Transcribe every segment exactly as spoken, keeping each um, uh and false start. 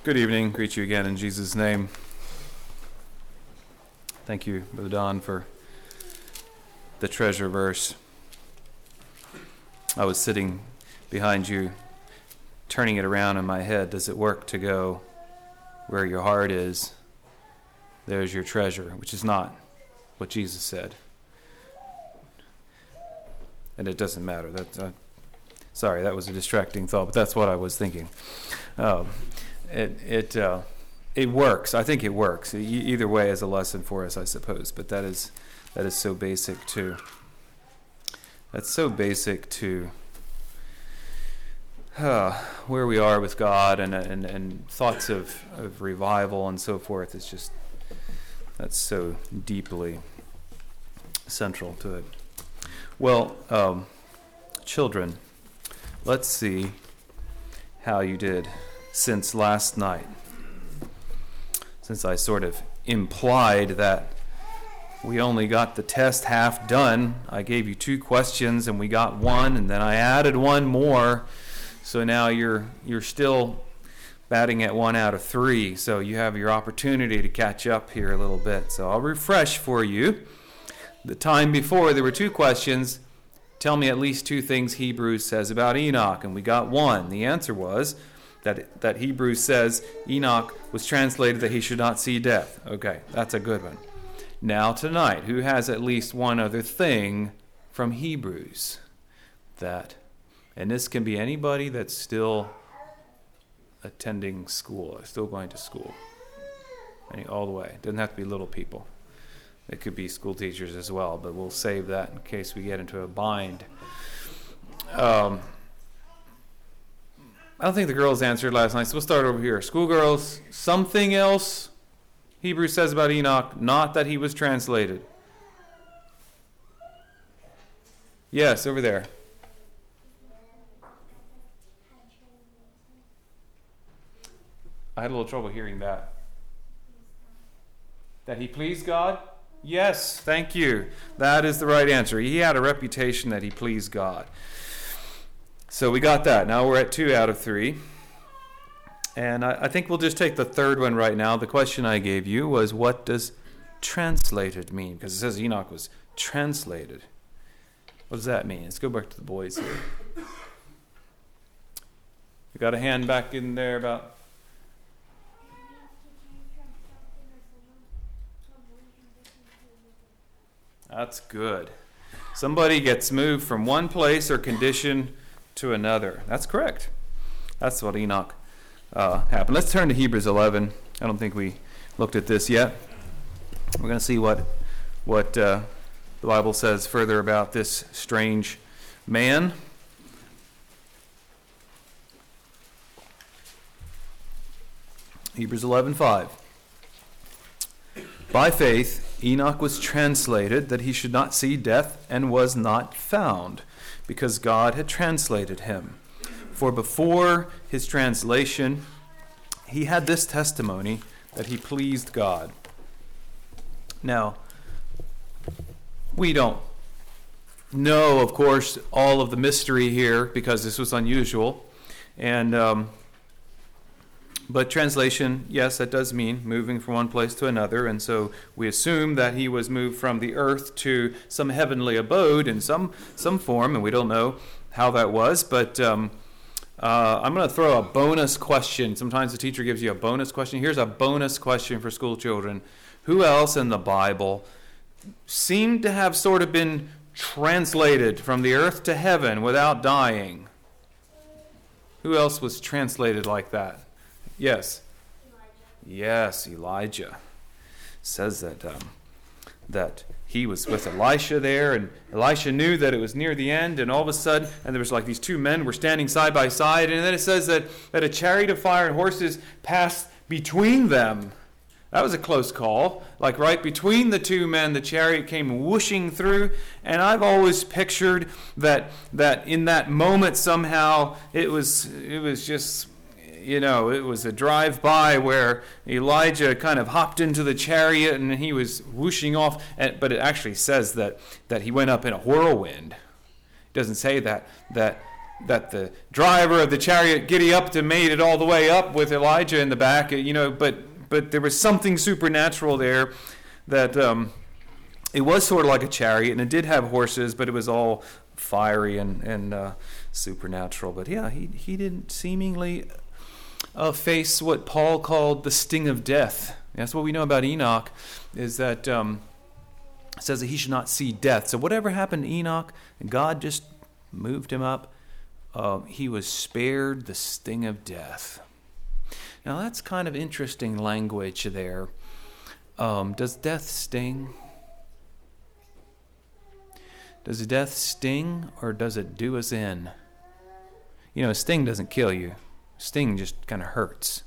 Good evening. Greet you again in Jesus' name. Thank you, Brother Don, for the treasure verse. I was sitting behind you, turning it around in my head. Does it work to go where your heart is? There's your treasure, which is not what Jesus said. And it doesn't matter. That, uh, sorry, that was a distracting thought, but that's what I was thinking. Um, it it uh, it works. I think it works. E- either way is a lesson for us, I suppose. But that is that is so basic to. That's so basic to uh, where we are with God and and, and thoughts of, of revival and so forth. It's just that's so deeply central to it. Well, um, children, let's see how you did since last night. Since I sort of implied that we only got the test half done, I gave you two questions and we got one, and then I added one more. So now you're you're still batting at one out of three. So you have your opportunity to catch up here a little bit. So I'll refresh for you. The time before, there were two questions. Tell me at least two things Hebrews says about Enoch, and we got one. The answer was that that Hebrews says Enoch was translated that he should not see death. Okay, that's a good one. Now tonight, who has at least one other thing from Hebrews? That, and this can be anybody that's still attending school, still going to school, any, all the way. Doesn't have to be little people. It could be school teachers as well, but we'll save that in case we get into a bind. Um, I don't think the girls answered last night, so we'll start over here. Schoolgirls, something else Hebrews says about Enoch, not that he was translated. Yes, over there. I had a little trouble hearing that. That he pleased God? Yes, thank you. That is the right answer. He had a reputation that he pleased God. So we got that. Now we're at two out of three. And I, I think we'll just take the third one right now. The question I gave you was, what does translated mean? Because it says Enoch was translated. What does that mean? Let's go back to the boys here. We got a hand back in there about... That's good. Somebody gets moved from one place or condition to another. That's correct. That's what Enoch uh, happened. Let's turn to Hebrews eleven. I don't think we looked at this yet. We're going to see what what uh, the Bible says further about this strange man. Hebrews eleven five. By faith, Enoch was translated that he should not see death, and was not found, because God had translated him. For before his translation, he had this testimony that he pleased God. Now, we don't know, of course, all of the mystery here, because this was unusual. And um, But translation, yes, that does mean moving from one place to another. And so we assume that he was moved from the earth to some heavenly abode in some some form, and we don't know how that was. But um, uh, I'm going to throw a bonus question. Sometimes the teacher gives you a bonus question. Here's a bonus question for school children. Who else in the Bible seemed to have sort of been translated from the earth to heaven without dying? Who else was translated like that? Yes. Elijah. Yes, Elijah says that um, that he was with Elisha there, and Elisha knew that it was near the end, and all of a sudden, and there was like these two men were standing side by side, and then it says that, that a chariot of fire and horses passed between them. That was a close call. Like right between the two men, the chariot came whooshing through, and I've always pictured that that in that moment somehow it was it was just, you know, it was a drive-by where Elijah kind of hopped into the chariot and he was whooshing off. And, but it actually says that, that he went up in a whirlwind. It doesn't say that that that the driver of the chariot giddy up to made it all the way up with Elijah in the back, you know, but but there was something supernatural there that um, it was sort of like a chariot, and it did have horses, but it was all fiery and, and uh, supernatural. But yeah, he, he didn't seemingly uh, face what Paul called the sting of death. That's what we know about Enoch, is that um, it says that he should not see death. So whatever happened to Enoch, God just moved him up. Uh, he was spared the sting of death. Now that's kind of interesting language there. Um, does death sting? Does death sting, or does it do us in? You know, a sting doesn't kill you. Sting just kind of hurts.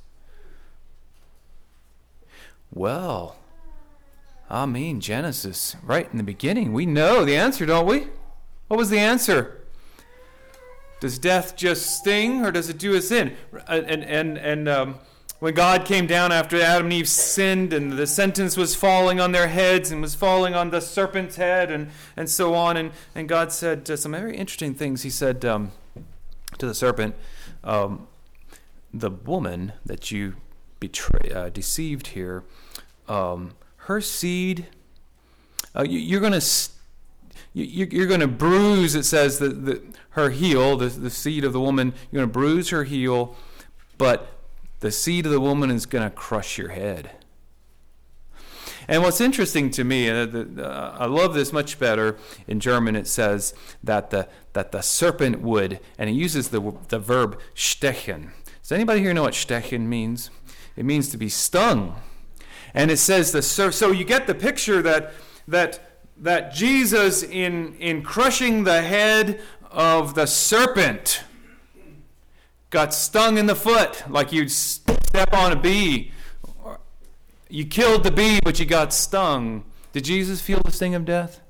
Well, I mean, Genesis, right in the beginning, we know the answer, don't we? What was the answer? Does death just sting, or does it do us in? And and and um, when God came down after Adam and Eve sinned, and the sentence was falling on their heads and was falling on the serpent's head, and, and so on, and, and God said uh, some very interesting things. He said um, to the serpent, um, the woman that you betray, uh, deceived here, um, her seed, uh, you, you're going to st- you, you're going to bruise. It says that the, her heel, the, the seed of the woman, you're going to bruise her heel, but the seed of the woman is going to crush your head. And what's interesting to me, uh, the, uh, I love this much better. In German, it says that the that the serpent would, and it uses the the verb stechen. Does anybody here know what stechen means? It means to be stung. And it says the ser- so you get the picture that that that Jesus in in crushing the head of the serpent got stung in the foot, like you'd step on a bee. You killed the bee, but you got stung. Did Jesus feel the sting of death?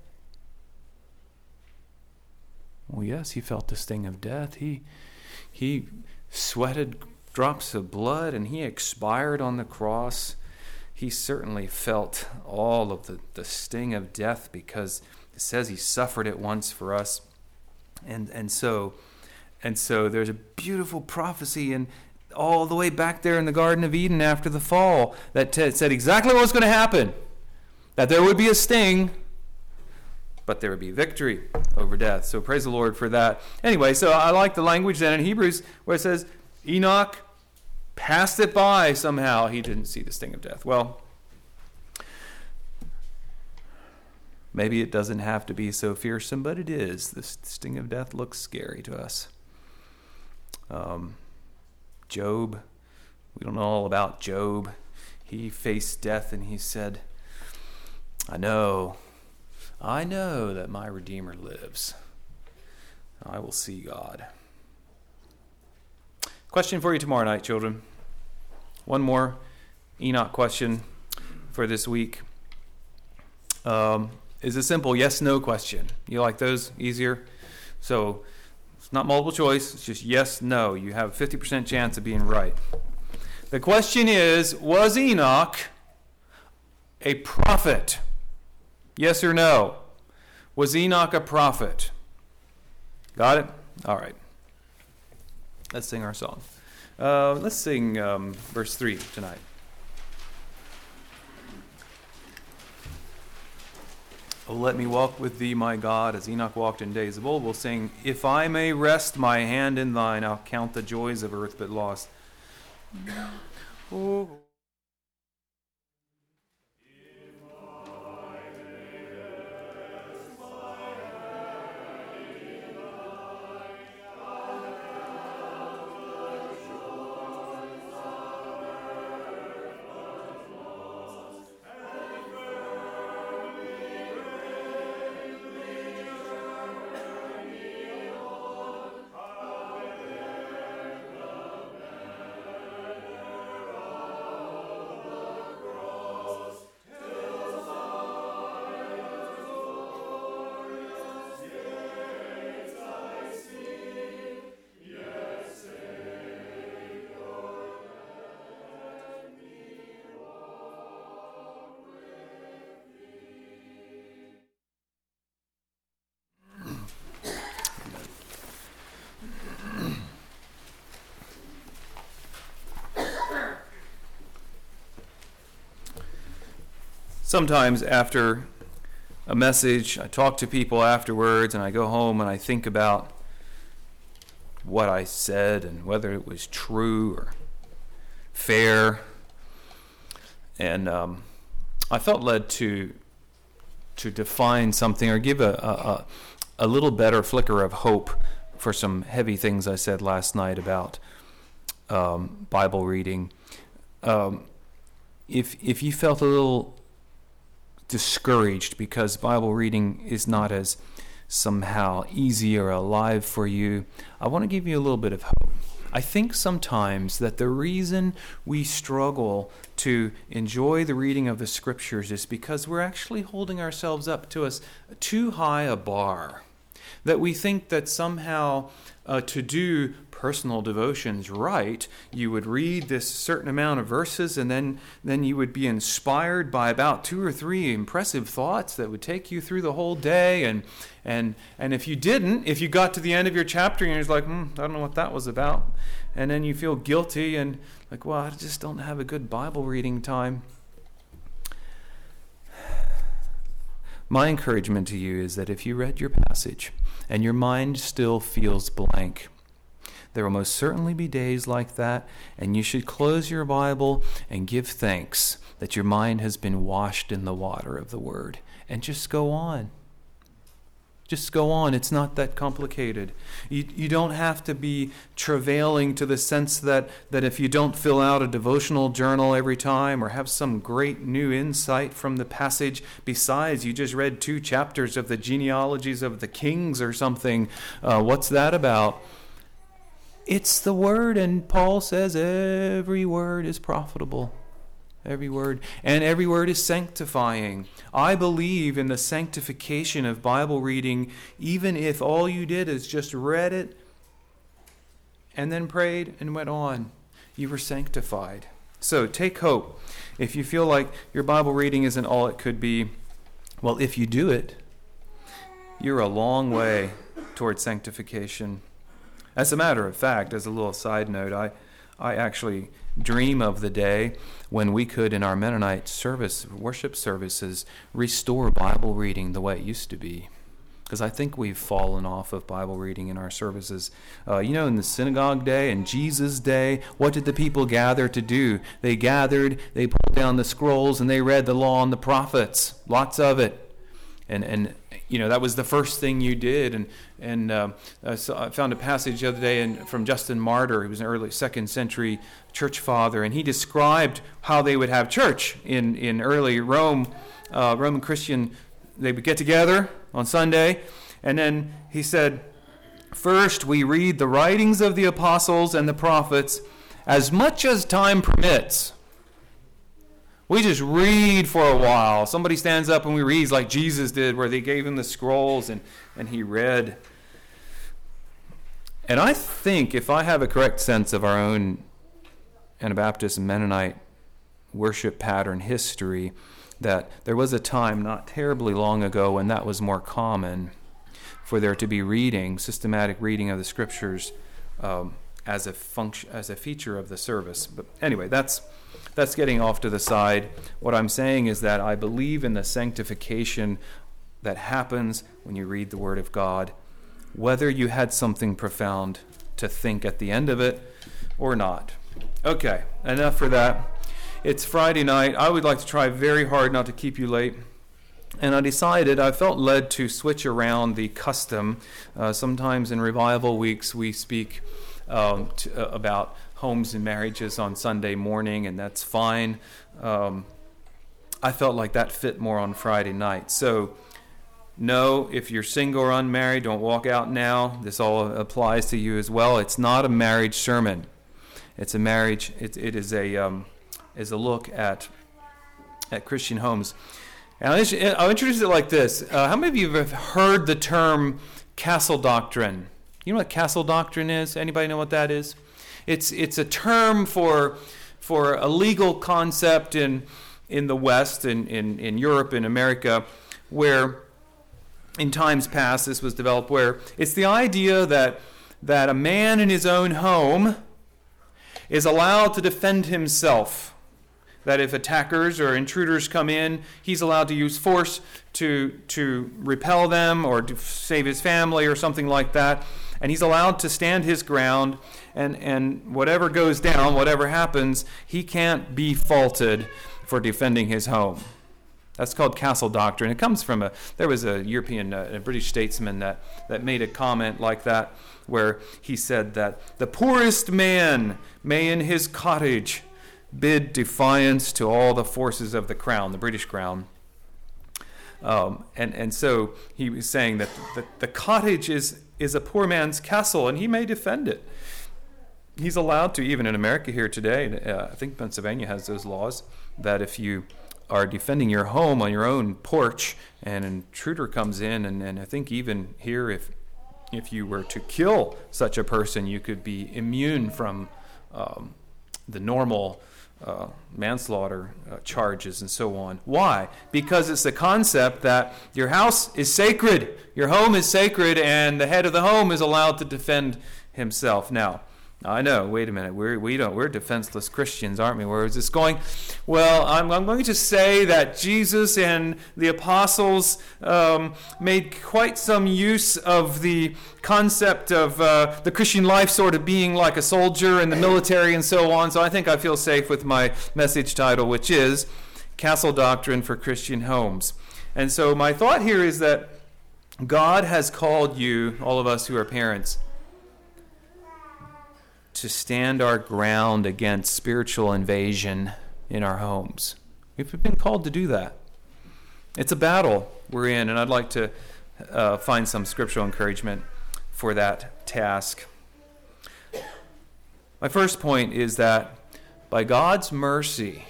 Well, yes, he felt the sting of death. He he sweated drops of blood, and he expired on the cross. He certainly felt all of the, the sting of death, because it says he suffered it once for us. And and so and so there's a beautiful prophecy, and all the way back there in the Garden of Eden after the fall, that t- said exactly what was going to happen. That there would be a sting, but there would be victory over death. So praise the Lord for that. Anyway, so I like the language then in Hebrews where it says Enoch passed it by somehow. He didn't see the sting of death. Well, maybe it doesn't have to be so fearsome, but it is. The sting of death looks scary to us. Um, Job, we don't know all about Job. He faced death and he said, I know, I know that my Redeemer lives. I will see God. Question for you tomorrow night, children. One more Enoch question for this week. Um, is a simple yes-no question. You like those? Easier? So it's not multiple choice. It's just yes, no. You have a fifty percent chance of being right. The question is, was Enoch a prophet? Yes or no? Was Enoch a prophet? Got it? All right. Let's sing our song. Uh, let's sing um, verse three tonight. Oh, let me walk with thee, my God, as Enoch walked in days of old. We'll sing, if I may rest my hand in thine, I'll count the joys of earth but lost. Oh. sometimes after a message, I talk to people afterwards, and I go home and I think about what I said and whether it was true or fair. And um, I felt led to to define something or give a, a, a little better flicker of hope for some heavy things I said last night about um, Bible reading. Um, if if you felt a little discouraged because Bible reading is not as somehow easy or alive for you, I want to give you a little bit of hope. I think sometimes that the reason we struggle to enjoy the reading of the Scriptures is because we're actually holding ourselves up to us too high a bar. That we think that somehow uh, to do personal devotions right, you would read this certain amount of verses and then, then you would be inspired by about two or three impressive thoughts that would take you through the whole day. And and and if you didn't, if you got to the end of your chapter and you're just like, hmm, I don't know what that was about, and then you feel guilty and like, well, I just don't have a good Bible reading time. My encouragement to you is that if you read your passage and your mind still feels blank, there will most certainly be days like that, and you should close your Bible and give thanks that your mind has been washed in the water of the Word, and just go on. Just go on. It's not that complicated. You, you don't have to be travailing to the sense that, that if you don't fill out a devotional journal every time or have some great new insight from the passage, besides you just read two chapters of the genealogies of the kings or something, uh, what's that about? It's the Word, and Paul says every word is profitable. Every word. And every word is sanctifying. I believe in the sanctification of Bible reading, even if all you did is just read it and then prayed and went on. You were sanctified. So take hope. If you feel like your Bible reading isn't all it could be, well, if you do it, you're a long way toward sanctification. As a matter of fact, as a little side note, I, I actually dream of the day when we could, in our Mennonite service, worship services, restore Bible reading the way it used to be. Because I think we've fallen off of Bible reading in our services. Uh, you know, in the synagogue day and Jesus' day, what did the people gather to do? They gathered, they pulled down the scrolls, and they read the law and the prophets. Lots of it. And, and you know, that was the first thing you did. And and uh, so I found a passage the other day in, from Justin Martyr, who was an early second century church father, and he described how they would have church in, in early Rome, uh, Roman Christian. They would get together on Sunday, and then he said, first we read the writings of the apostles and the prophets as much as time permits. We just read for a while. Somebody stands up and we read like Jesus did, where they gave him the scrolls and, and he read. And I think, if I have a correct sense of our own Anabaptist and Mennonite worship pattern history, that there was a time not terribly long ago when that was more common for there to be reading, systematic reading of the Scriptures um, as a function, as a feature of the service. But anyway, that's that's getting off to the side. What I'm saying is that I believe in the sanctification that happens when you read the Word of God, whether you had something profound to think at the end of it or not. Okay, enough for that. It's Friday night. I would like to try very hard not to keep you late. And I decided, I felt led to switch around the custom. Uh, sometimes in revival weeks we speak um, to, uh, about homes and marriages on Sunday morning, and that's fine. Um, I felt like that fit more on Friday night. So, no, if you're single or unmarried, don't walk out now. This all applies to you as well. It's not a marriage sermon. It's a marriage. It, it is a um, is a look at at Christian homes. And I'll, I'll introduce it like this. Uh, how many of you have heard the term castle doctrine? You know what castle doctrine is? Anybody know what that is? It's it's a term for for a legal concept in in the West, in, in, in Europe, in America, where in times past this was developed, where it's the idea that that a man in his own home is allowed to defend himself. that if attackers or intruders come in, he's allowed to use force to to repel them or to save his family or something like that. And he's allowed to stand his ground, and, and whatever goes down, whatever happens, he can't be faulted for defending his home. That's called castle doctrine. It comes from a, there was a European, uh, a British statesman that, that made a comment like that, where he said that the poorest man may in his cottage bid defiance to all the forces of the crown, the British crown. Um, and, and so he was saying that the, the cottage is, is a poor man's castle, and he may defend it. He's allowed to, even in America here today, uh, I think Pennsylvania has those laws, that if you are defending your home on your own porch and an intruder comes in, and, and I think even here, if if you were to kill such a person, you could be immune from um, the normal uh, manslaughter uh, charges and so on. Why? Because it's the concept that your house is sacred, your home is sacred, and the head of the home is allowed to defend himself. Now, I know, wait a minute, we're, we don't, we're defenseless Christians, aren't we? Where is this going? Well, I'm, I'm going to say that Jesus and the apostles um, made quite some use of the concept of uh, the Christian life sort of being like a soldier in the military and so on. So I think I feel safe with my message title, which is Castle Doctrine for Christian Homes. And so my thought here is that God has called you, all of us who are parents, to stand our ground against spiritual invasion in our homes. We've been called to do that. It's a battle we're in, and I'd like to uh, find some scriptural encouragement for that task. My first point is that by God's mercy,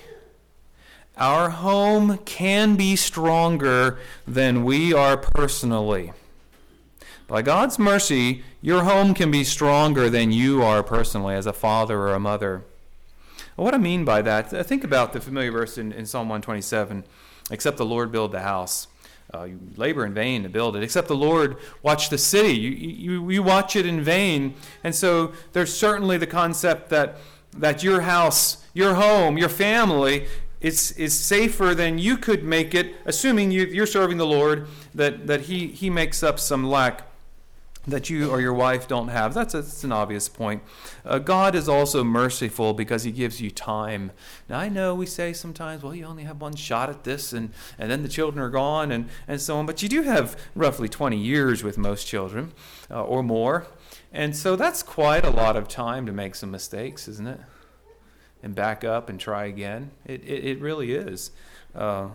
our home can be stronger than we are personally. By God's mercy, your home can be stronger than you are personally as a father or a mother. Well, what I mean by that, think about the familiar verse in, in Psalm one twenty-seven, except the Lord build the house. Uh, you labor in vain to build it. Except the Lord watch the city. You, you, you watch it in vain. And so there's certainly the concept that, that your house, your home, your family is, is safer than you could make it, assuming you, you're serving the Lord, that, that he, he makes up some lack that you or your wife don't have. That's, a, that's an obvious point. Uh, God is also merciful because he gives you time. Now, I know we say sometimes, well, you only have one shot at this, and, and then the children are gone, and, and so on. But you do have roughly twenty years with most children, uh, or more. And so that's quite a lot of time to make some mistakes, isn't it? And back up and try again. It, it, it really is. Uh,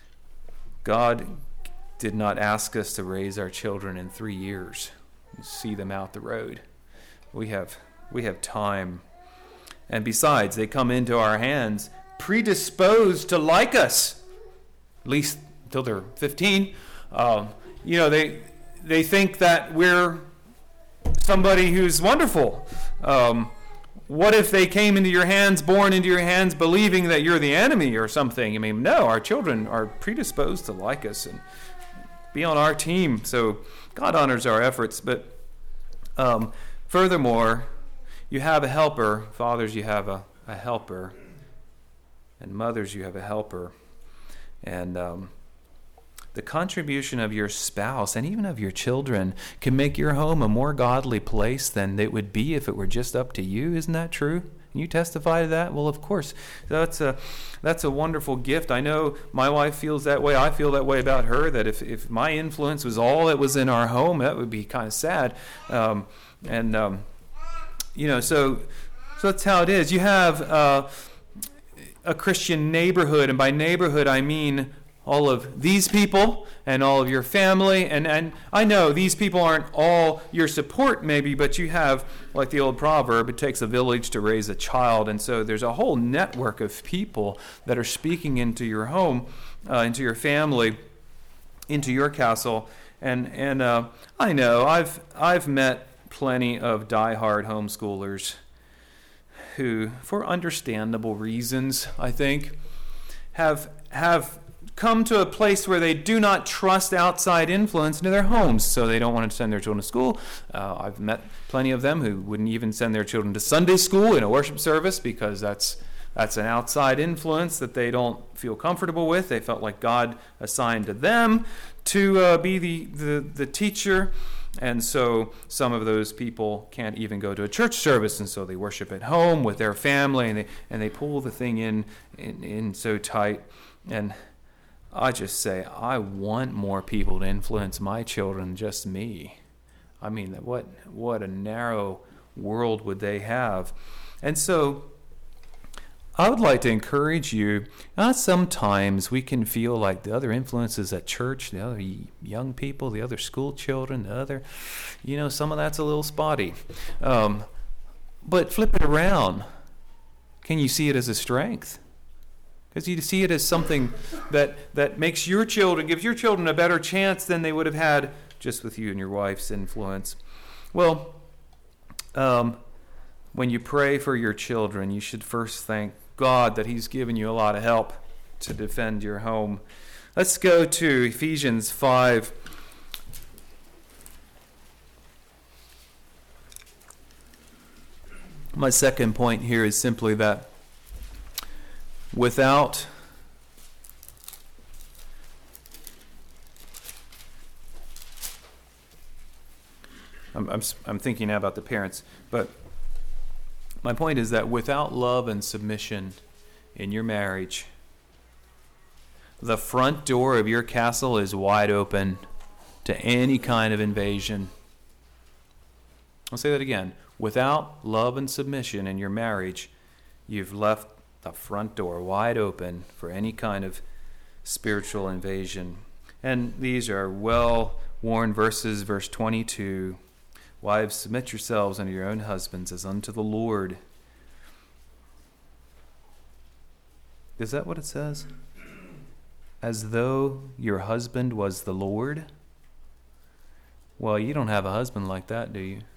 God did not ask us to raise our children in three years. See them out the road. We have we have time. And besides, they come into our hands predisposed to like us, at least until they're fifteen. Um, you know, they they think that we're somebody who's wonderful. Um, what if they came into your hands, born into your hands, believing that you're the enemy or something? I mean, no, our children are predisposed to like us and be on our team. So God honors our efforts. But um, furthermore, you have a helper. Fathers, you have a, a helper. And mothers, you have a helper. And um, the contribution of your spouse and even of your children can make your home a more godly place than it would be if it were just up to you. Isn't that true? Can you testify to that? Well, of course. That's a that's a wonderful gift. I know my wife feels that way. I feel that way about her, that if, if my influence was all that was in our home, that would be kind of sad. Um, and, um, you know, so, so that's how it is. You have uh, a Christian neighborhood, and by neighborhood I mean all of these people and all of your family. And, and I know these people aren't all your support maybe, but you have, like the old proverb, it takes a village to raise a child. And so there's a whole network of people that are speaking into your home, uh, into your family, into your castle. And and uh, I know I've I've met plenty of diehard homeschoolers who, for understandable reasons, I think, have have come to a place where they do not trust outside influence into their homes, so they don't want to send their children to school. Uh, I've met plenty of them who wouldn't even send their children to Sunday school in a worship service because that's That's an outside influence that they don't feel comfortable with. They felt like God assigned to them to uh, be the, the, the teacher. And so some of those people can't even go to a church service, and so they worship at home with their family, and they, and they pull the thing in, in, in so tight. And I just say, I want more people to influence my children than just me. I mean, what what a narrow world would they have? And so I would like to encourage you, uh, sometimes we can feel like the other influences at church, the other young people, the other school children, the other, you know, some of that's a little spotty. Um, but flip it around. Can you see it as a strength? Because you see it as something that, that makes your children, gives your children a better chance than they would have had just with you and your wife's influence. Well, um, when you pray for your children, you should first thank God that He's given you a lot of help to defend your home. Let's go to Ephesians five. My second point here is simply that without I'm, I'm, I'm thinking now about the parents, but my point is that without love and submission in your marriage, the front door of your castle is wide open to any kind of invasion. I'll say that again. Without love and submission in your marriage, you've left the front door wide open for any kind of spiritual invasion. And these are well-worn verses, verse twenty-two. Wives, submit yourselves unto your own husbands as unto the Lord. Is that what it says? As though your husband was the Lord? Well, you don't have a husband like that, do you?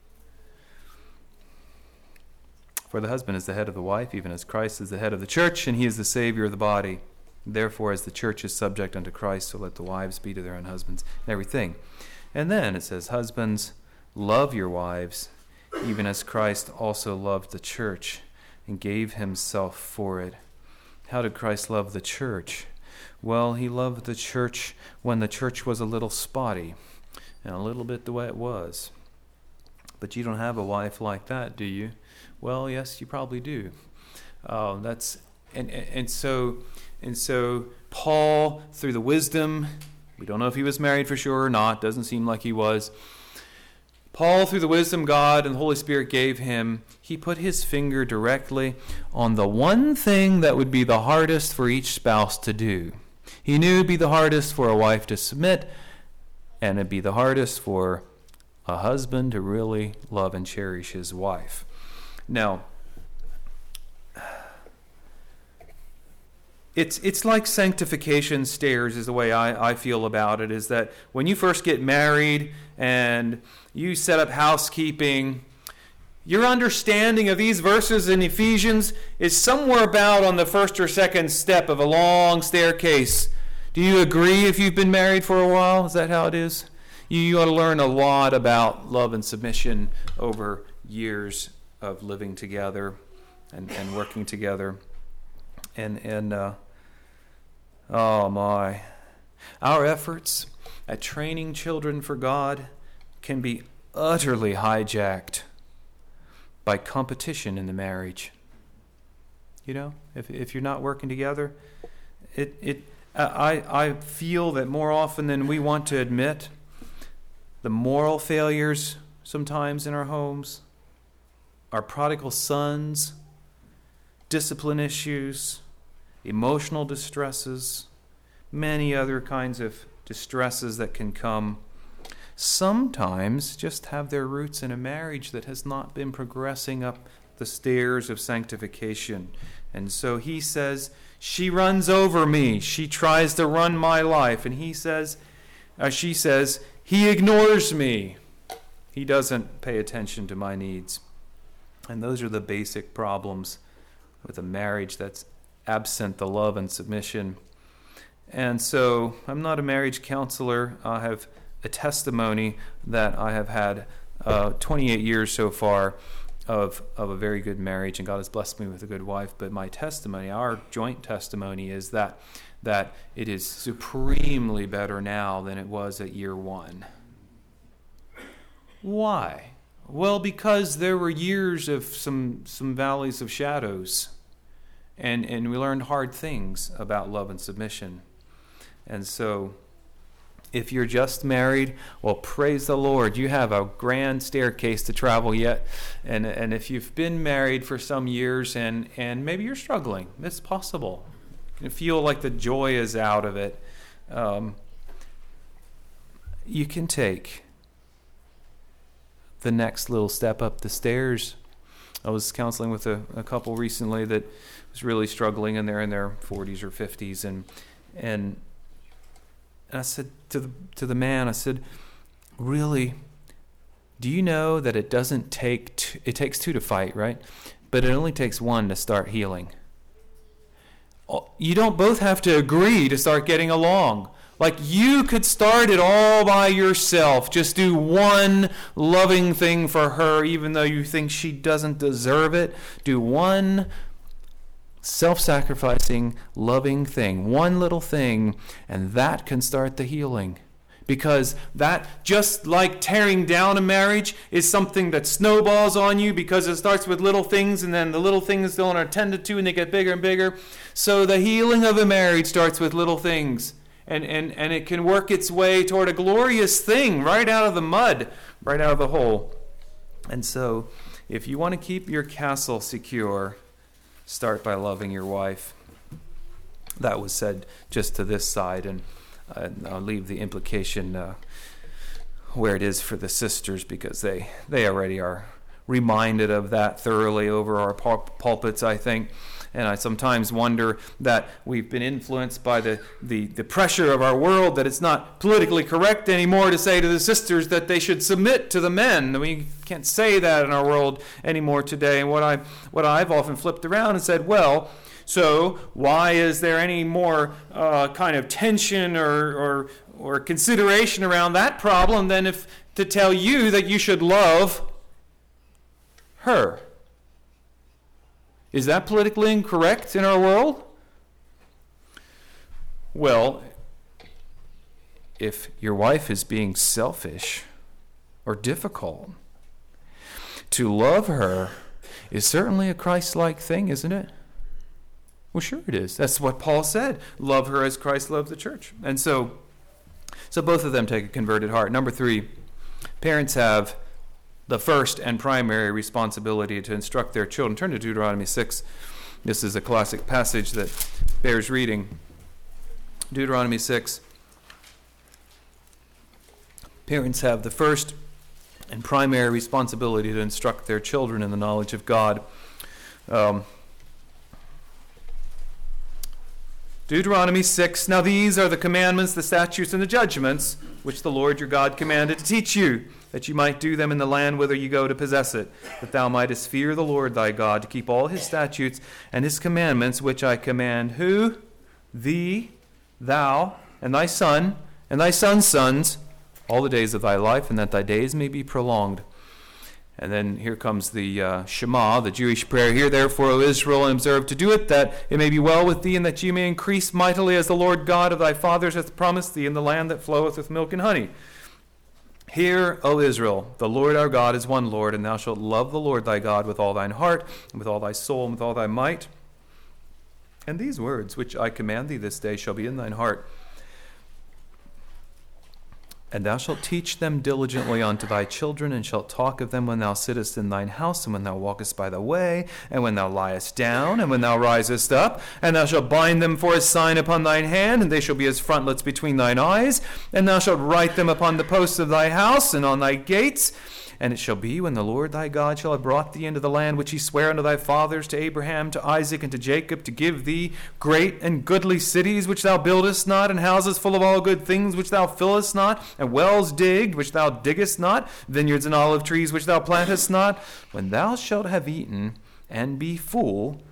For the husband is the head of the wife, even as Christ is the head of the church, and he is the Savior of the body. Therefore, as the church is subject unto Christ, so let the wives be to their own husbands, and everything. And then it says, husbands, love your wives, even as Christ also loved the church and gave himself for it. How did Christ love the church? Well, he loved the church when the church was a little spotty and a little bit the way it was. But you don't have a wife like that, do you? Well, yes, you probably do. Uh, that's and, and and so and so Paul, through the wisdom, we don't know if he was married for sure or not. Doesn't seem like he was. Paul, through the wisdom God and the Holy Spirit gave him, he put his finger directly on the one thing that would be the hardest for each spouse to do. He knew it would be the hardest for a wife to submit, and it'd be the hardest for a husband to really love and cherish his wife. Now, it's it's like sanctification stairs is the way I, I feel about it, is that when you first get married and you set up housekeeping, your understanding of these verses in Ephesians is somewhere about on the first or second step of a long staircase. Do you agree if you've been married for a while? Is that how it is? You, you ought to learn a lot about love and submission over years of living together and, and working together. And, and uh, oh my, our efforts at training children for God can be utterly hijacked by competition in the marriage. You know, if if you're not working together, it it I I feel that more often than we want to admit, the moral failures sometimes in our homes, our prodigal sons, discipline issues, emotional distresses, many other kinds of distresses that can come, sometimes just have their roots in a marriage that has not been progressing up the stairs of sanctification. And so he says, she runs over me. She tries to run my life. And he says, uh, she says, he ignores me. He doesn't pay attention to my needs. And those are the basic problems with a marriage that's absent the love and submission. And so I'm not a marriage counselor. I have a testimony that I have had uh, twenty-eight years so far of of a very good marriage, and God has blessed me with a good wife. But my testimony, our joint testimony, is that that it is supremely better now than it was at year one. Why? Well, because there were years of some some valleys of shadows, and and we learned hard things about love and submission. And so, if you're just married, well, praise the Lord. You have a grand staircase to travel yet. And and if you've been married for some years and, and maybe you're struggling, it's possible. You feel like the joy is out of it. Um, you can take the next little step up the stairs. I was counseling with a, a couple recently that was really struggling, and they're in their forties or fifties. And and And I said to the to the man, I said, really, do you know that it doesn't take two, it takes two to fight, right? But it only takes one to start healing. You don't both have to agree to start getting along. Like, you could start it all by yourself. Just do one loving thing for her, even though you think she doesn't deserve it. Do one self-sacrificing, loving thing, one little thing, and that can start the healing. Because that, just like tearing down a marriage, is something that snowballs on you because it starts with little things, and then the little things don't are tended to, and they get bigger and bigger. So the healing of a marriage starts with little things, and, and, and it can work its way toward a glorious thing right out of the mud, right out of the hole. And so, if you want to keep your castle secure, start by loving your wife. That was said just to this side, and uh, I'll leave the implication uh, where it is for the sisters, because they, they already are reminded of that thoroughly over our pul- pulpits, I think. And I sometimes wonder that we've been influenced by the, the, the pressure of our world, that it's not politically correct anymore to say to the sisters that they should submit to the men. We can't say that in our world anymore today. And what, I, what I've often flipped around and said, well, so why is there any more uh, kind of tension or, or, or consideration around that problem than if to tell you that you should love her? Is that politically incorrect in our world? Well, if your wife is being selfish or difficult, to love her is certainly a Christ-like thing, isn't it? Well, sure it is. That's what Paul said. Love her as Christ loved the church. And so, so both of them take a converted heart. Number three, parents have the first and primary responsibility to instruct their children. Turn to Deuteronomy six. This is a classic passage that bears reading. Deuteronomy six. Parents have the first and primary responsibility to instruct their children in the knowledge of God. Um, Deuteronomy six, now these are the commandments, the statutes, and the judgments which the Lord your God commanded to teach you, that you might do them in the land whither you go to possess it, that thou mightest fear the Lord thy God, to keep all his statutes and his commandments, which I command who? Thee, thou, and thy son, and thy son's sons, all the days of thy life, and that thy days may be prolonged. And then here comes the uh, Shema, the Jewish prayer. Hear therefore, O Israel, and observe to do it, that it may be well with thee, and that you may increase mightily, as the Lord God of thy fathers hath promised thee, in the land that floweth with milk and honey. Hear, O Israel, the Lord our God is one Lord, and thou shalt love the Lord thy God with all thine heart, and with all thy soul, and with all thy might. And these words which I command thee this day shall be in thine heart. And thou shalt teach them diligently unto thy children, and shalt talk of them when thou sittest in thine house, and when thou walkest by the way, and when thou liest down, and when thou risest up. And thou shalt bind them for a sign upon thine hand, and they shall be as frontlets between thine eyes. And thou shalt write them upon the posts of thy house and on thy gates. And it shall be, when the Lord thy God shall have brought thee into the land which he sware unto thy fathers, to Abraham, to Isaac, and to Jacob, to give thee great and goodly cities which thou buildest not, and houses full of all good things which thou fillest not, and wells digged which thou diggest not, vineyards and olive trees which thou plantest not, when thou shalt have eaten and be full,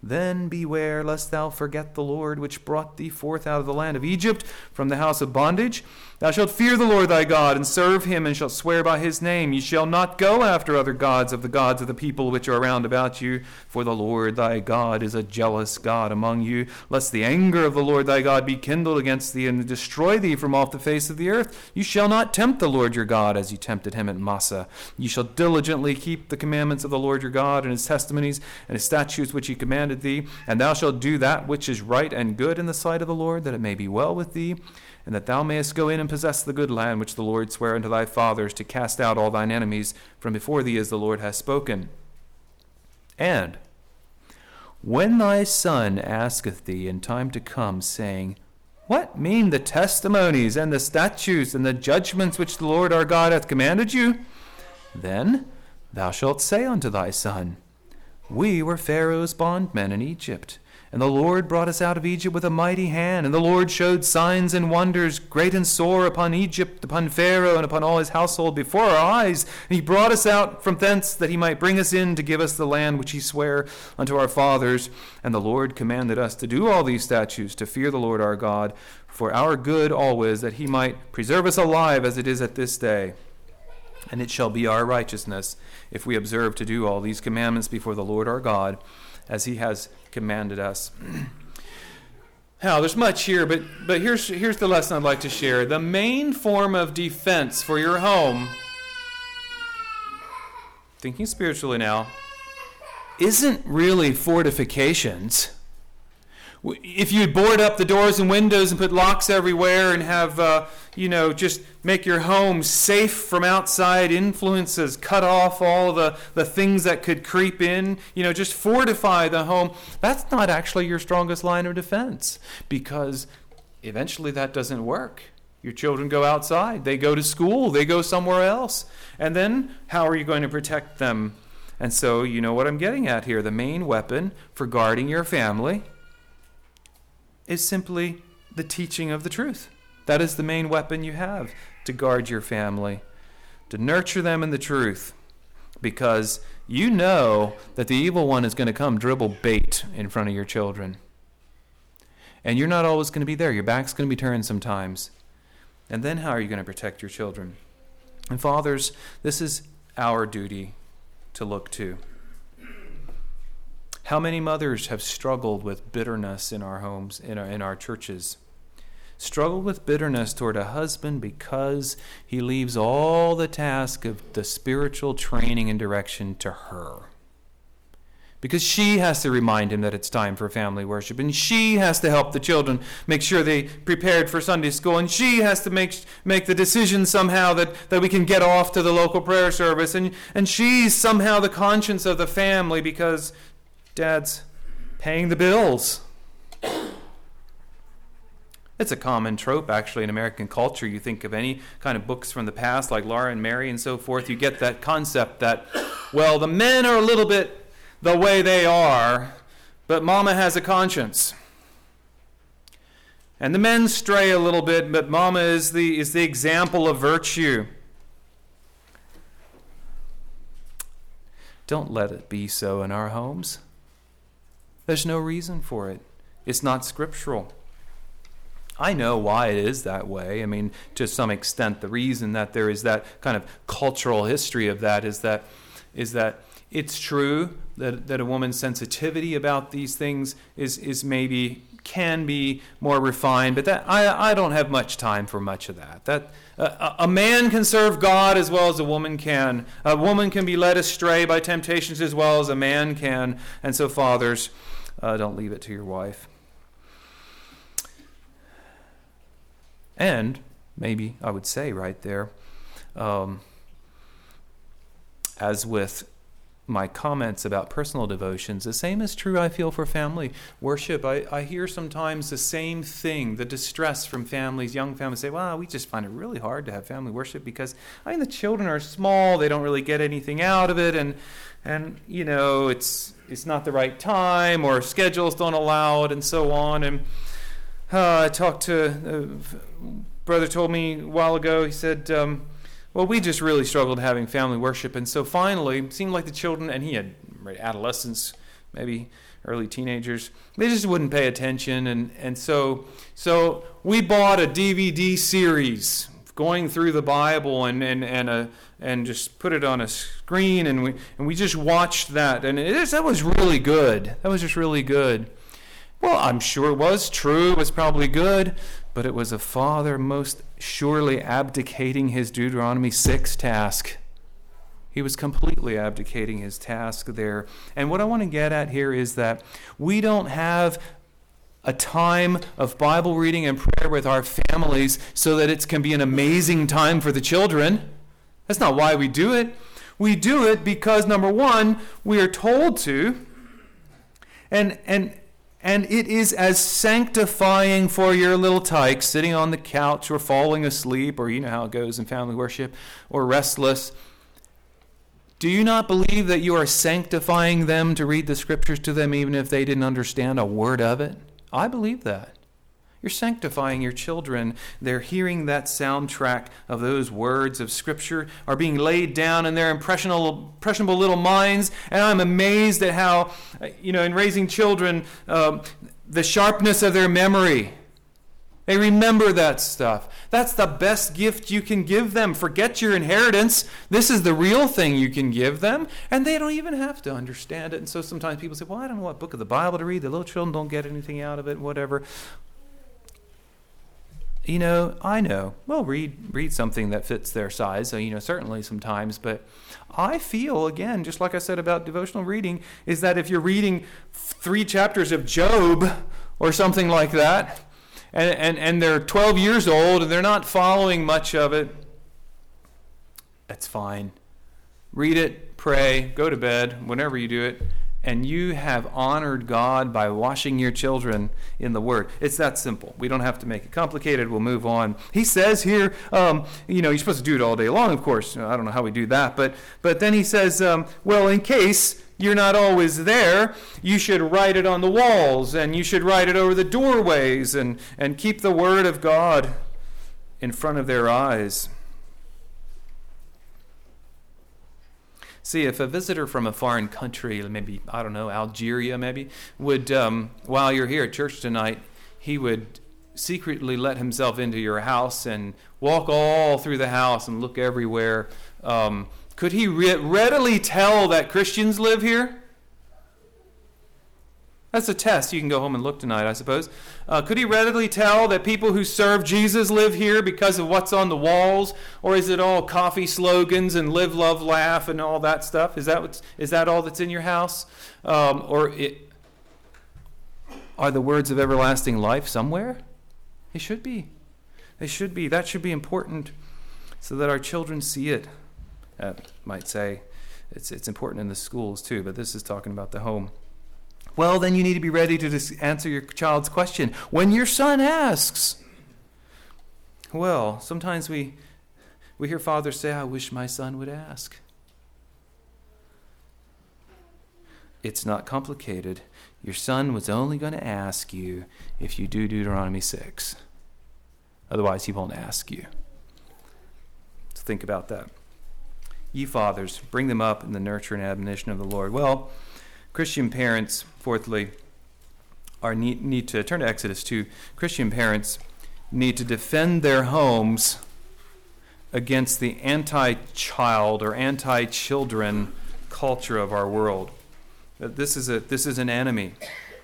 Then beware lest thou forget the Lord, which brought thee forth out of the land of Egypt from the house of bondage. Thou shalt fear the Lord thy God, and serve him, and shalt swear by his name. Ye shall not go after other gods of the gods of the people which are round about you, for the Lord thy God is a jealous God among you, lest the anger of the Lord thy God be kindled against thee, and destroy thee from off the face of the earth. You shall not tempt the Lord your God, as you tempted him at Massah. You shall diligently keep the commandments of the Lord your God, and his testimonies, and his statutes which he commanded thee, and thou shalt do that which is right and good in the sight of the Lord, that it may be well with thee, and that thou mayest go in and possess the good land which the Lord sware unto thy fathers, to cast out all thine enemies from before thee, as the Lord hath spoken. And when thy son asketh thee in time to come, saying, What mean the testimonies and the statutes and the judgments which the Lord our God hath commanded you? Then thou shalt say unto thy son, We were Pharaoh's bondmen in Egypt, and the Lord brought us out of Egypt with a mighty hand, and the Lord showed signs and wonders great and sore upon Egypt, upon Pharaoh, and upon all his household before our eyes. And he brought us out from thence, that he might bring us in to give us the land which he sware unto our fathers. And the Lord commanded us to do all these statutes, to fear the Lord our God, for our good always, that he might preserve us alive as it is at this day. And it shall be our righteousness, if we observe to do all these commandments before the Lord our God, as he has commanded us. Now, there's much here, but, but here's, here's the lesson I'd like to share. The main form of defense for your home, thinking spiritually now, isn't really fortifications. If you board up the doors and windows and put locks everywhere and have, uh, you know, just make your home safe from outside influences, cut off all the, the things that could creep in, you know, just fortify the home, that's not actually your strongest line of defense, because eventually that doesn't work. Your children go outside, they go to school, they go somewhere else, and then how are you going to protect them? And so, you know what I'm getting at here. The main weapon for guarding your family is simply the teaching of the truth. That is the main weapon you have to guard your family, to nurture them in the truth, because you know that the evil one is going to come dribble bait in front of your children. And you're not always going to be there. Your back's going to be turned sometimes. And then how are you going to protect your children? And fathers, this is our duty to look to. How many mothers have struggled with bitterness in our homes, in our, in our churches? Struggled with bitterness toward a husband because he leaves all the task of the spiritual training and direction to her. Because she has to remind him that it's time for family worship, and she has to help the children make sure they prepared for Sunday school, and she has to make make the decision somehow that, that we can get off to the local prayer service, and, and she's somehow the conscience of the family because Dad's paying the bills. It's a common trope, actually, in American culture. You think of any kind of books from the past, like Laura and Mary and so forth, you get that concept that, well, the men are a little bit the way they are, but Mama has a conscience. And the men stray a little bit, but Mama is the, is the example of virtue. Don't let it be so in our homes. There's no reason for it. It's not scriptural. I know why it is that way. I mean, to some extent, the reason that there is that kind of cultural history of that is that is that it's true that, that a woman's sensitivity about these things is is maybe can be more refined, but that I, I don't have much time for much of that. That uh, a man can serve God as well as a woman can. A woman can be led astray by temptations as well as a man can. And so, fathers, uh, don't leave it to your wife. And maybe I would say right there, um, as with my comments about personal devotions, the same is true, I feel, for family worship. I, I hear sometimes the same thing, the distress from families, young families say, wow, we just find it really hard to have family worship because, I mean, the children are small, they don't really get anything out of it, and, and you know, it's it's not the right time, or schedules don't allow it, and so on. And uh, I talked to, uh, brother told me a while ago, he said, um, well, we just really struggled having family worship. And so finally, it seemed like the children, and he had adolescents maybe early teenagers. They just wouldn't pay attention, and and so so we bought a D V D series going through the Bible, and and and a and just put it on a screen, and we and we just watched that, and it is, that was really good. That was just really good. Well, I'm sure it was true. It was probably good, but it was a father most surely abdicating his Deuteronomy six task. He was completely abdicating his task there. And what I want to get at here is that we don't have a time of Bible reading and prayer with our families so that it can be an amazing time for the children. That's not why we do it. We do it because, number one, we are told to, and and and it is as sanctifying for your little tyke sitting on the couch or falling asleep, or you know how it goes in family worship, or restless. Do you not believe that you are sanctifying them to read the scriptures to them even if they didn't understand a word of it? I believe that. You're sanctifying your children. They're hearing that soundtrack of those words of Scripture are being laid down in their impressionable, impressionable little minds. And I'm amazed at how, you know, in raising children, um, the sharpness of their memory. They remember that stuff. That's the best gift you can give them. Forget your inheritance. This is the real thing you can give them. And they don't even have to understand it. And so sometimes people say, well, I don't know what book of the Bible to read. The little children don't get anything out of it, whatever. You know, I know. Well, read read something that fits their size, so, you know, certainly sometimes. But I feel, again, just like I said about devotional reading, is that if you're reading three chapters of Job or something like that, and, and, and they're twelve years old and they're not following much of it, that's fine. Read it, pray, go to bed, whenever you do it, and you have honored God by washing your children in the Word. It's that simple. We don't have to make it complicated. We'll move on. He says here, um, you know, you're supposed to do it all day long, of course. I don't know how we do that. But but then he says, um, well, in case you're not always there, you should write it on the walls, and you should write it over the doorways, and, and keep the Word of God in front of their eyes. See, if a visitor from a foreign country, maybe, I don't know, Algeria maybe, would, um, while you're here at church tonight, he would secretly let himself into your house and walk all through the house and look everywhere. Um, could he re- readily tell that Christians live here? That's a test. You can go home and look tonight, I suppose. Uh, could he readily tell that people who serve Jesus live here because of what's on the walls? Or is it all coffee slogans and live, love, laugh and all that stuff? Is that what's, is that all that's in your house? Um, or it, are the words of everlasting life somewhere? They should be. They should be. That should be important so that our children see it. I might say it's it's important in the schools too, but this is talking about the home. Well, then you need to be ready to dis- answer your child's question. When your son asks, well, sometimes we we hear fathers say, I wish my son would ask. It's not complicated. Your son was only going to ask you if you do Deuteronomy six. Otherwise, he won't ask you. So think about that. Ye fathers, bring them up in the nurture and admonition of the Lord. Well, Christian parents, fourthly, are need, need to turn to Exodus two. Christian parents need to defend their homes against the anti-child or anti-children culture of our world. This is a this is an enemy.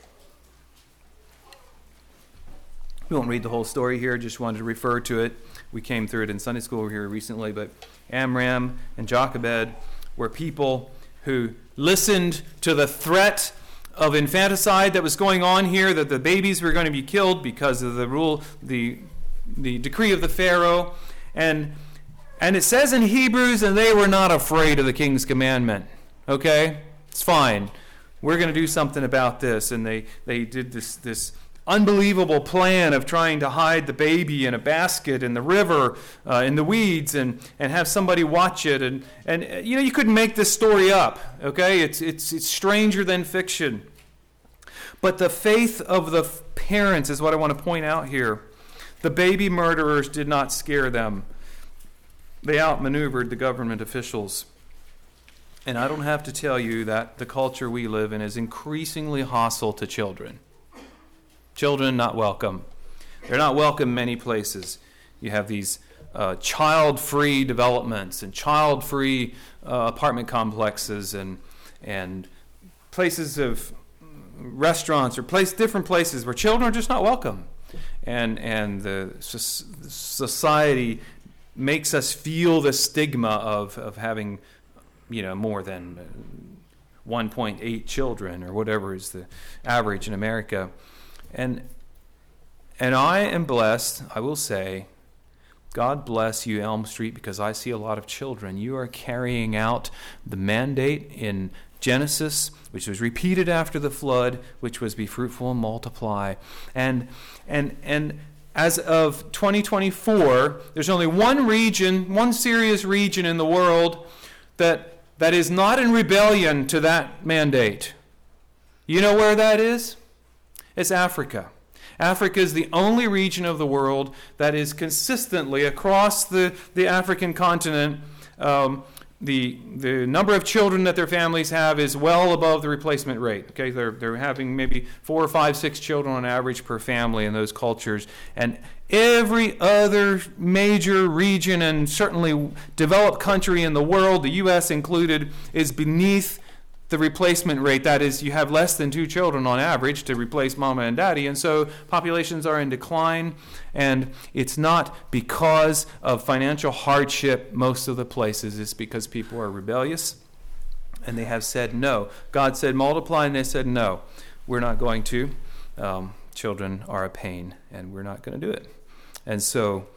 We won't read the whole story here, just wanted to refer to it. We came through it in Sunday school here recently, but Amram and Jochebed were people who listened to the threat of infanticide that was going on here, that the babies were going to be killed because of the rule, the the decree of the Pharaoh. And and it says in Hebrews, and they were not afraid of the king's commandment. Okay? It's fine. We're going to do something about this. And they, they did this this unbelievable plan of trying to hide the baby in a basket in the river, uh, in the weeds, and, and have somebody watch it. And, and uh, you know, you couldn't make this story up, okay? It's, it's, it's stranger than fiction. But the faith of the parents is what I want to point out here. The baby murderers did not scare them. They outmaneuvered the government officials. And I don't have to tell you that the culture we live in is increasingly hostile to children. Children not welcome. They're not welcome many places. You have these uh, child-free developments and child-free uh, apartment complexes and and places of restaurants or place different places where children are just not welcome. And and the society makes us feel the stigma of, of having, you know, more than one point eight children or whatever is the average in America. And and I am blessed, I will say, God bless you, Elm Street, because I see a lot of children. You are carrying out the mandate in Genesis, which was repeated after the flood, which was be fruitful and multiply. And and and as of twenty twenty-four, there's only one region, one serious region in the world that that is not in rebellion to that mandate. You know where that is? It's Africa. Africa is the only region of the world that is consistently across the, the African continent. Um, the the number of children that their families have is well above the replacement rate. Okay, they're they're having maybe four or five, six children on average per family in those cultures, and every other major region and certainly developed country in the world, the U S included, is beneath the replacement rate. That is, you have less than two children on average to replace mama and daddy, and so populations are in decline, and it's not because of financial hardship most of the places. It's because people are rebellious, and they have said no. God said multiply, and they said no, we're not going to. Um, children are a pain, and we're not going to do it. And so,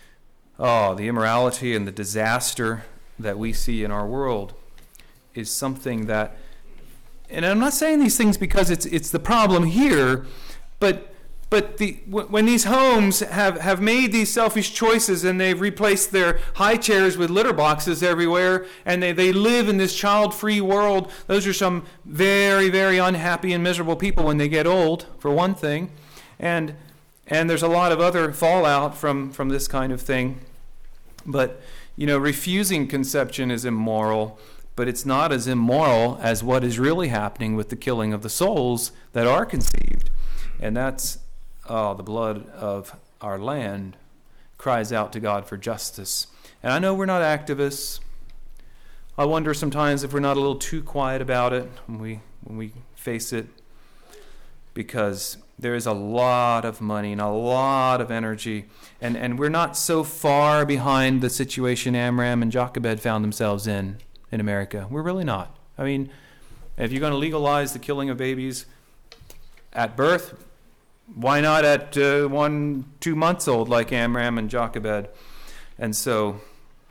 oh, the immorality and the disaster that we see in our world is something that, and I'm not saying these things because it's it's the problem here, but but the when these homes have, have made these selfish choices and they've replaced their high chairs with litter boxes everywhere, and they, they live in this child-free world, those are some very, very unhappy and miserable people when they get old, for one thing. And and there's a lot of other fallout from, from this kind of thing. But, you know, refusing conception is immoral, but it's not as immoral as what is really happening with the killing of the souls that are conceived. And that's uh, the blood of our land cries out to God for justice. And I know we're not activists. I wonder sometimes if we're not a little too quiet about it when we when we face it, because there is a lot of money and a lot of energy, and, and we're not so far behind the situation Amram and Jochebed found themselves in in America. We're really not. I mean, if you're going to legalize the killing of babies at birth, why not at uh, one, two months old like Amram and Jochebed? And so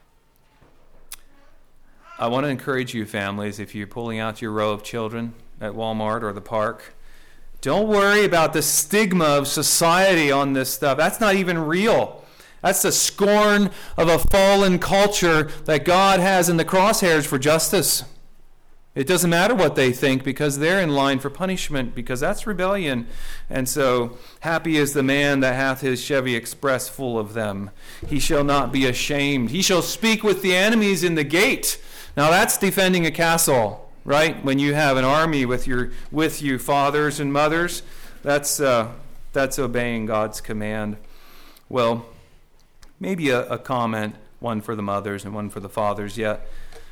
I want to encourage you, families, if you're pulling out your row of children at Walmart or the park, don't worry about the stigma of society on this stuff. That's not even real. That's the scorn of a fallen culture that God has in the crosshairs for justice. It doesn't matter what they think because they're in line for punishment, because that's rebellion. And so, happy is the man that hath his Chevy Express full of them. He shall not be ashamed. He shall speak with the enemies in the gate. Now that's defending a castle, right? When you have an army with your with you, fathers and mothers, that's uh, that's obeying God's command. Well, maybe a, a comment, one for the mothers and one for the fathers yet.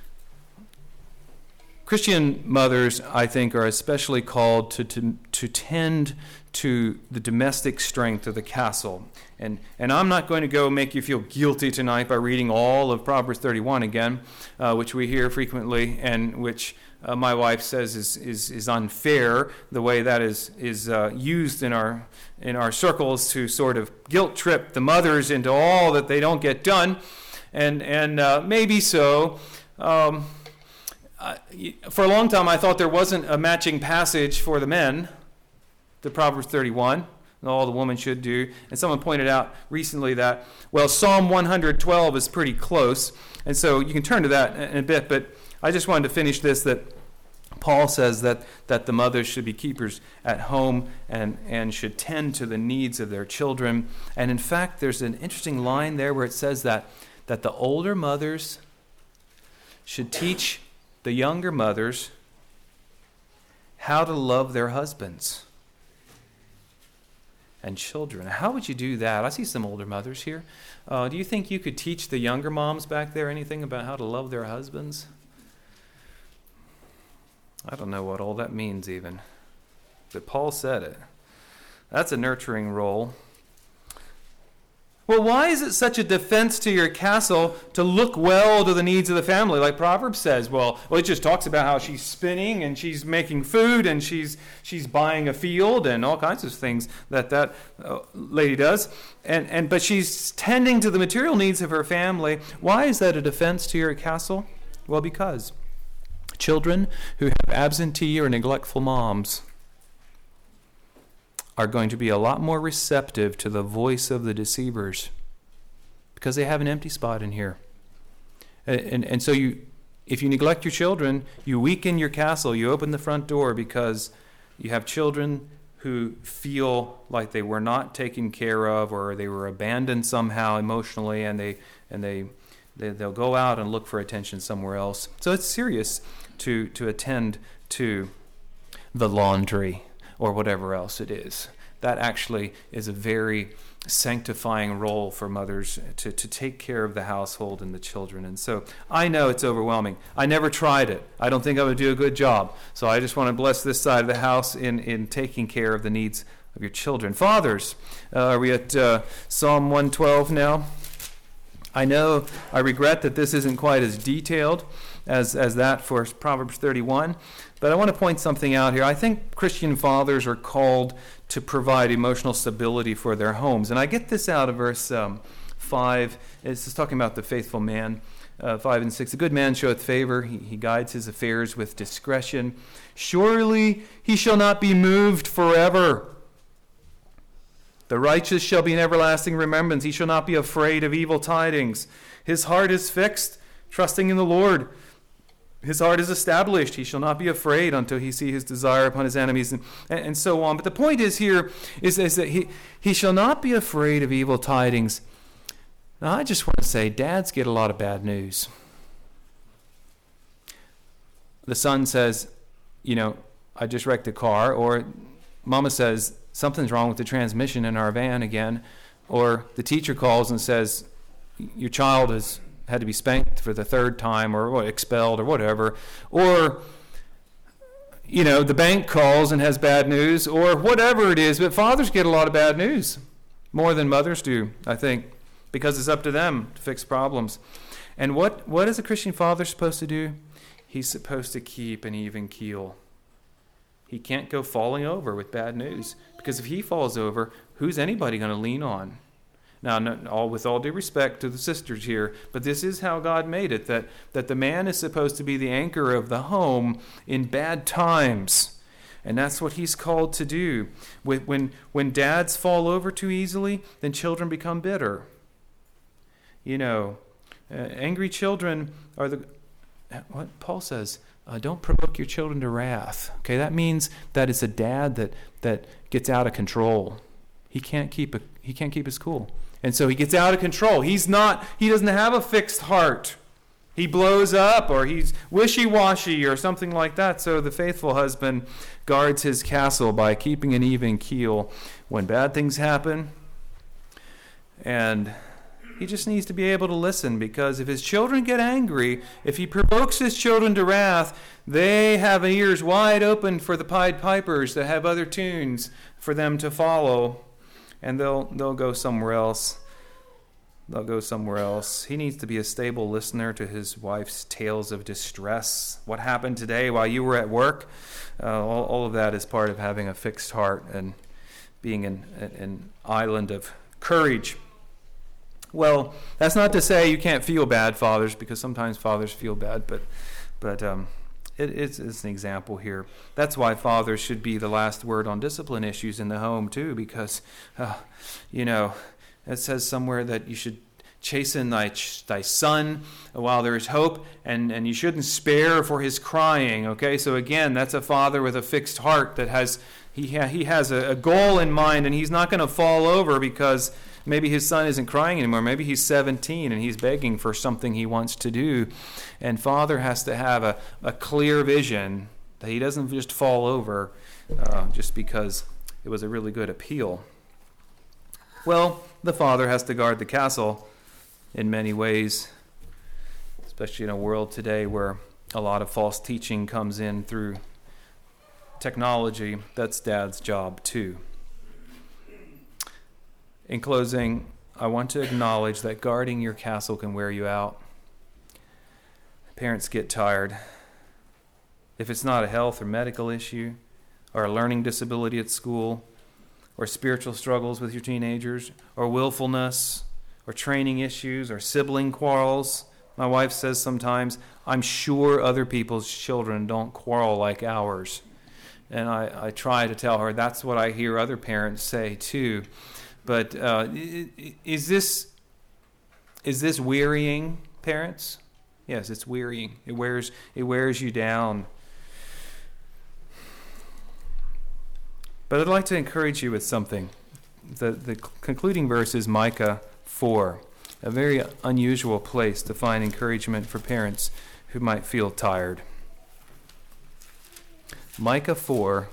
Christian mothers, I think, are especially called to, to to tend to the domestic strength of the castle. And and I'm not going to go make you feel guilty tonight by reading all of Proverbs thirty-one again, uh, which we hear frequently, and which uh, my wife says is, is is unfair, the way that is is uh, used in our in our circles to sort of guilt trip the mothers into all that they don't get done, and and uh, maybe so. Um, Uh, for a long time, I thought there wasn't a matching passage for the men to Proverbs thirty-one, and all the woman should do. And someone pointed out recently that, well, Psalm one twelve is pretty close, and so you can turn to that in a bit. But I just wanted to finish this, that Paul says that, that the mothers should be keepers at home and, and should tend to the needs of their children. And in fact, there's an interesting line there where it says that, that the older mothers should teach the younger mothers how to love their husbands and children. How would you do that? I see some older mothers here. Uh, do you think you could teach the younger moms back there anything about how to love their husbands? I don't know what all that means even. But Paul said it. That's a nurturing role. Well, why is it such a defense to your castle to look well to the needs of the family? Like Proverbs says, well, well, it just talks about how she's spinning and she's making food and she's she's buying a field and all kinds of things that that uh, lady does. And and but she's tending to the material needs of her family. Why is that a defense to your castle? Well, because children who have absentee or neglectful moms are going to be a lot more receptive to the voice of the deceivers because they have an empty spot in here. And, and, and so you, if you neglect your children, you weaken your castle. You open the front door because you have children who feel like they were not taken care of or they were abandoned somehow emotionally, and they and they, they they'll go out and look for attention somewhere else. So it's serious to to attend to the laundry or whatever else it is. That actually is a very sanctifying role for mothers to, to take care of the household and the children. And so I know it's overwhelming. I never tried it. I don't think I would do a good job. So I just want to bless this side of the house in, in taking care of the needs of your children. Fathers, uh, are we at uh, Psalm one twelve now? I know, I regret that this isn't quite as detailed as, as that for Proverbs thirty-one. But I want to point something out here. I think Christian fathers are called to provide emotional stability for their homes. And I get this out of verse um, five. This is talking about the faithful man. Uh, five and six. A good man showeth favor. He, he guides his affairs with discretion. Surely he shall not be moved forever. The righteous shall be in everlasting remembrance. He shall not be afraid of evil tidings. His heart is fixed, trusting in the Lord. His heart is established. He shall not be afraid until he see his desire upon his enemies, and, and so on. But the point is here is, is that he, he shall not be afraid of evil tidings. Now, I just want to say, dads get a lot of bad news. The son says, you know, I just wrecked a car, or mama says, something's wrong with the transmission in our van again, or the teacher calls and says, your child has had to be spanked for the third time, or what, expelled, or whatever, or, you know, the bank calls and has bad news, or whatever it is. But fathers get a lot of bad news, more than mothers do, I think, because it's up to them to fix problems. And what, what is a Christian father supposed to do? He's supposed to keep an even keel. He can't go falling over with bad news, because if he falls over, who's anybody going to lean on? Now, not all, with all due respect to the sisters here, but this is how God made it, that, that the man is supposed to be the anchor of the home in bad times. And that's what he's called to do. When, when dads fall over too easily, then children become bitter. You know, uh, angry children are the... What Paul says, uh, don't provoke your children to wrath. Okay, that means that it's a dad that, that gets out of control. He can't keep a, he can't keep his cool. And so he gets out of control. He's not, he doesn't have a fixed heart. He blows up, or he's wishy-washy or something like that. So the faithful husband guards his castle by keeping an even keel when bad things happen. And he just needs to be able to listen, because if his children get angry, if he provokes his children to wrath, they have ears wide open for the Pied Pipers that have other tunes for them to follow. And they'll they'll go somewhere else. They'll go somewhere else. He needs to be a stable listener to his wife's tales of distress. What happened today while you were at work? Uh, all, all of that is part of having a fixed heart and being an, an island of courage. Well, that's not to say you can't feel bad, fathers, because sometimes fathers feel bad, but but um, it, it's, it's an example here. That's why fathers should be the last word on discipline issues in the home, too, because, uh, you know, it says somewhere that you should chasten thy thy son while there is hope, and, and you shouldn't spare for his crying, okay? So again, that's a father with a fixed heart that has, he, ha, he has a, a goal in mind, and he's not going to fall over because Maybe his son isn't crying anymore. Maybe he's seventeen and he's begging for something he wants to do. And father has to have a, a clear vision that he doesn't just fall over uh, just because it was a really good appeal. Well, the father has to guard the castle in many ways, especially in a world today where a lot of false teaching comes in through technology. That's dad's job too. In closing, I want to acknowledge that guarding your castle can wear you out. Parents get tired. If it's not a health or medical issue, or a learning disability at school, or spiritual struggles with your teenagers, or willfulness, or training issues, or sibling quarrels. My wife says sometimes, I'm sure other people's children don't quarrel like ours. And I, I try to tell her that's what I hear other parents say too. But uh, is this is this wearying, parents? Yes, it's wearying. It wears it wears you down. But I'd like to encourage you with something. The the concluding verse is Micah four, a very unusual place to find encouragement for parents who might feel tired. Micah four,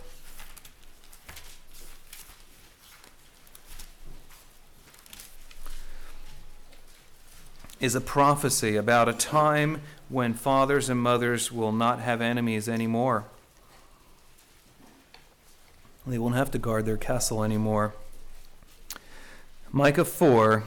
is a prophecy about a time when fathers and mothers will not have enemies anymore. They won't have to guard their castle anymore. Micah four.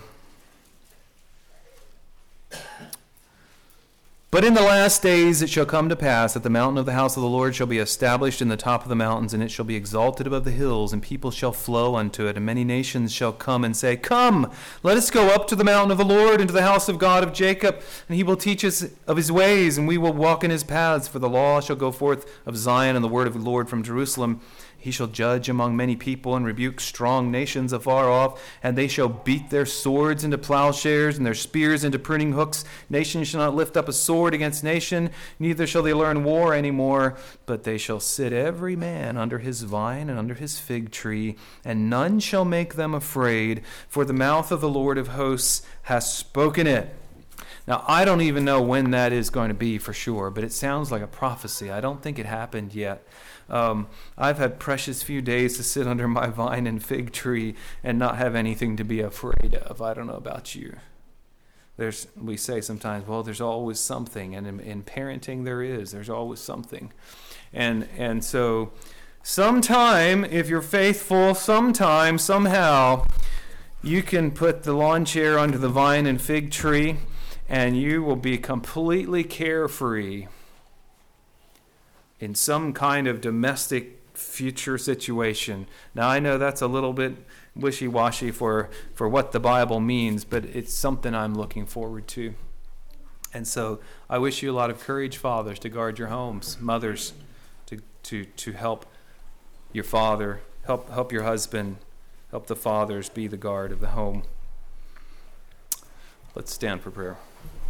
But in the last days it shall come to pass that the mountain of the house of the Lord shall be established in the top of the mountains, and it shall be exalted above the hills, and people shall flow unto it, and many nations shall come and say, Come, let us go up to the mountain of the Lord, and to the house of God of Jacob, and he will teach us of his ways, and we will walk in his paths. For the law shall go forth of Zion, and the word of the Lord from Jerusalem. He shall judge among many people and rebuke strong nations afar off, and they shall beat their swords into plowshares and their spears into pruning hooks. Nation shall not lift up a sword against nation, neither shall they learn war any more, but they shall sit every man under his vine and under his fig tree, and none shall make them afraid, for the mouth of the Lord of hosts has spoken it. Now, I don't even know when that is going to be for sure, but it sounds like a prophecy. I don't think it happened yet. Um, I've had precious few days to sit under my vine and fig tree and not have anything to be afraid of. I don't know about you. There's, we say sometimes, well, there's always something, and in, in parenting there is. There's always something. And and so sometime, if you're faithful, sometime, somehow, you can put the lawn chair under the vine and fig tree, and you will be completely carefree in some kind of domestic future situation. Now, I know that's a little bit wishy-washy for, for what the Bible means, but it's something I'm looking forward to. And so I wish you a lot of courage, fathers, to guard your homes, mothers, to to to help your father, help help your husband, help the fathers be the guard of the home. Let's stand for prayer.